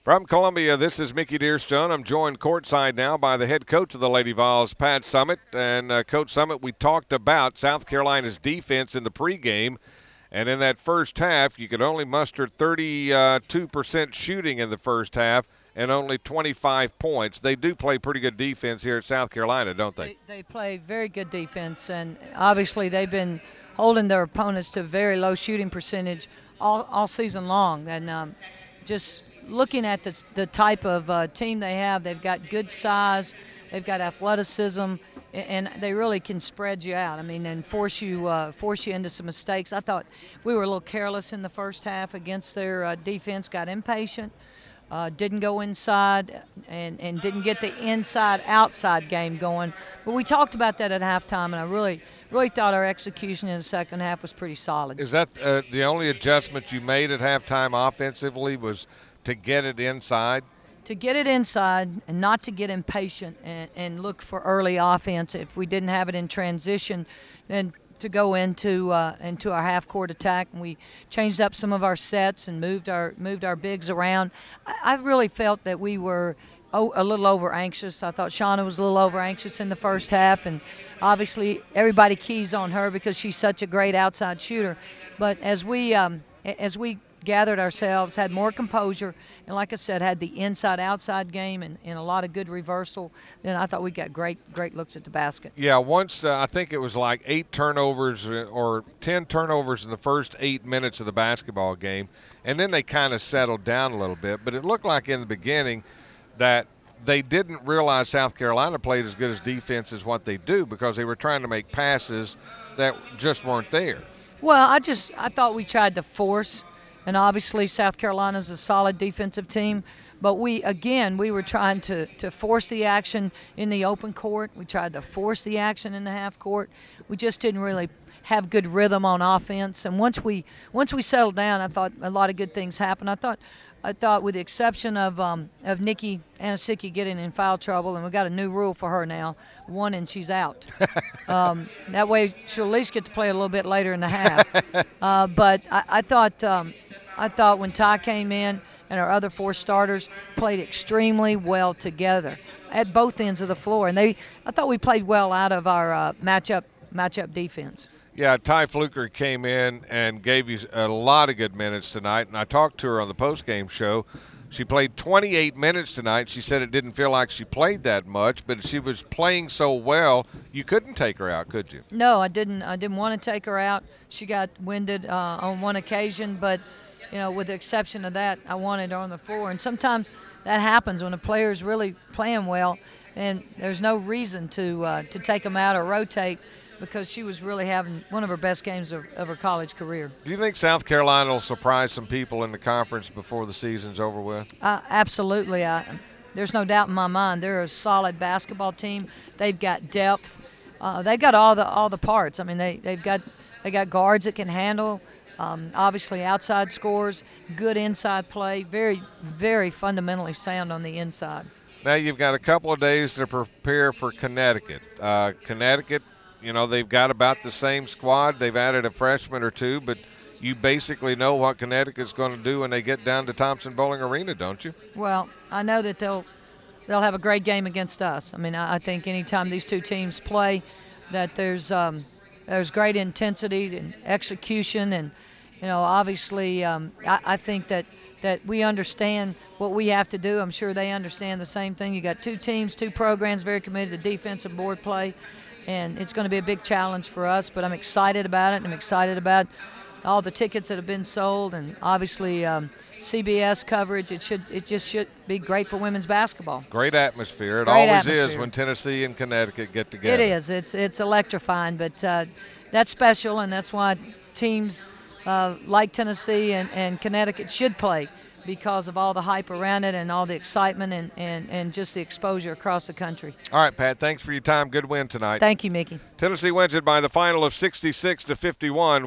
From Columbia, this is Mickey Dearstone. I'm joined courtside now by the head coach of the Lady Vols, Pat Summitt. And Coach Summitt, we talked about South Carolina's defense in the pregame. And in that first half, you could only muster 32% shooting in the first half and only 25 points. They do play pretty good defense here at South Carolina, don't they? They play very good defense, and obviously they've been holding their opponents to a very low shooting percentage all season long. And just looking at the type of team they have, they've got good size, they've got athleticism, and they really can spread you out. I mean, and force you into some mistakes. I thought we were a little careless in the first half against their defense, got impatient, didn't go inside, and didn't get the inside-outside game going. But we talked about that at halftime, and I really thought our execution in the second half was pretty solid. Is that the only adjustment you made at halftime offensively was to get it inside? To get it inside and not to get impatient and look for early offense. If we didn't have it in transition, then to go into our half-court attack, and we changed up some of our sets and moved our bigs around. I really felt that we were a little over-anxious. I thought Shauna was a little over-anxious in the first half, and obviously everybody keys on her because she's such a great outside shooter. But as we gathered ourselves, had more composure, and like I said, had the inside-outside game and a lot of good reversal, then I thought we got great looks at the basket. Yeah, once I think it was like 8 turnovers or 10 turnovers in the first 8 minutes of the basketball game, and then they kind of settled down a little bit. But it looked like in the beginning that they didn't realize South Carolina played as good as defense as what they do because they were trying to make passes that just weren't there. Well, I thought we tried to force. And obviously South Carolina's a solid defensive team. But we were trying to force the action in the open court. We tried to force the action in the half court. We just didn't really have good rhythm on offense. And once we settled down, I thought a lot of good things happened. I thought with the exception of Nikki Anasicki getting in foul trouble, and we got a new rule for her now, 1 and she's out. That way she'll at least get to play a little bit later in the half. But I thought when Ty came in and our other 4 starters played extremely well together at both ends of the floor, and I thought we played well out of our matchup defense. Yeah, Ty Fluker came in and gave you a lot of good minutes tonight, and I talked to her on the postgame show. She played 28 minutes tonight. She said it didn't feel like she played that much, but she was playing so well, you couldn't take her out, could you? No, I didn't want to take her out. She got winded on one occasion, but with the exception of that, I wanted her on the floor. And sometimes that happens when a player is really playing well, and there's no reason to take them out or rotate, because she was really having one of her best games of her college career. Do you think South Carolina will surprise some people in the conference before the season's over with? Absolutely. There's no doubt in my mind. They're a solid basketball team. They've got depth. They've got all the parts. I mean, they got guards that can handle. Obviously, outside scores, good inside play, very, very fundamentally sound on the inside. Now you've got a couple of days to prepare for Connecticut. Connecticut, they've got about the same squad. They've added a freshman or 2, but you basically know what Connecticut's going to do when they get down to Thompson Bowling Arena, don't you? Well, I know that they'll have a great game against us. I mean, I think anytime these 2 teams play, that there's great intensity and execution, and obviously I think that we understand what we have to do. I'm sure they understand the same thing. You got 2 teams, 2 programs very committed to defensive board play. And it's going to be a big challenge for us, but I'm excited about it. I'm excited about all the tickets that have been sold, and obviously CBS coverage. It just should be great for women's basketball. Great atmosphere. It great always atmosphere. Is when Tennessee and Connecticut get together. It is. It's electrifying, but that's special, and that's why teams like Tennessee and Connecticut should play, because of all the hype around it and all the excitement and just the exposure across the country. All right, Pat, thanks for your time. Good win tonight. Thank you, Mickey. Tennessee wins it by the final of 66-51.